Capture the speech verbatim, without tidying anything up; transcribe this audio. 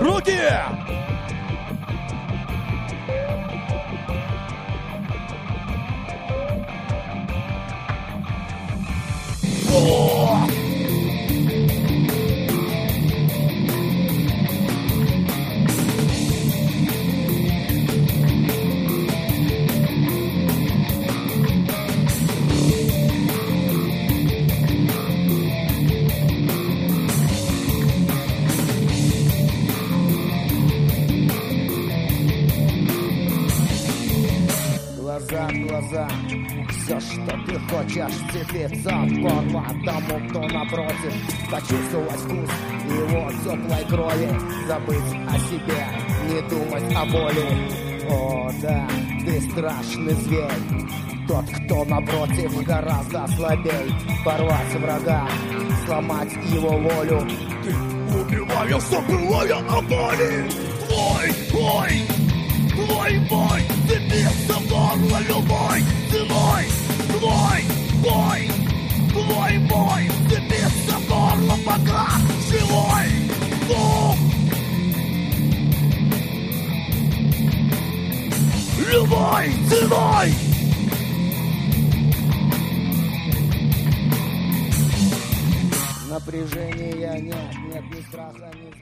Руки! О! Глаза в глаза, все, что ты хочешь, вцепиться в горло тому, кто напротив, почувствовать вкус его теплой крови, забыть о себе, не думать о боли. О, да, ты страшный зверь, тот, кто напротив, гораздо слабей, порвать врага, сломать его волю. Ты убиваешь, забывая о боли. Твой, твой, твой бой, цепится в горло любой ценой. Твой, твой, твой бой, цепится в горло, пока живой. Бум! Любой ценой. Напряжения нет, нет ни страха, ни